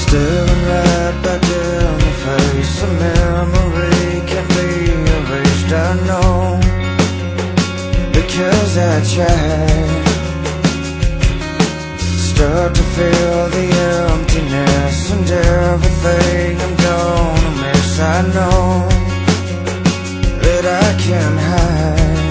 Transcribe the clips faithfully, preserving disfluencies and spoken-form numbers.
Staring right back in the face. A memory can be erased, I know, because I tried. Start to feel the emptiness and everything I'm gonna miss. I know that I can't hide.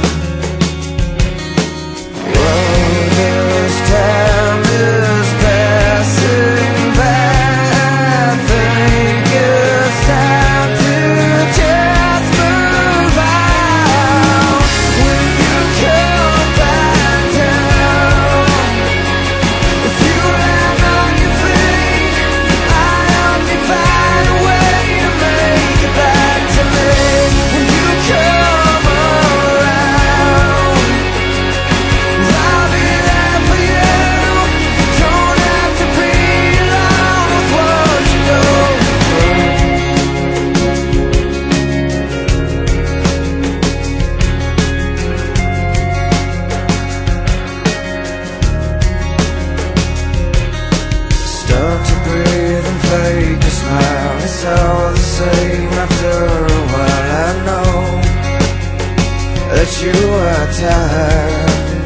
Well, this time is passing by. I think it's time to just move on. When you come back down, if you land on your feet, I only find a way to make it back to me. When you come around, I'll be there for you. Don't have to be alone with what you go through. Start to breathe and fake a smile. It's all the same after a while. I know that you are tired,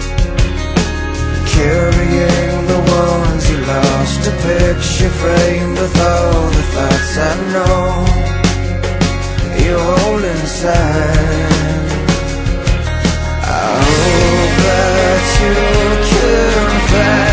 carrying the ones you lost. A picture framed with all the thoughts I know you hold inside. I hope that you can find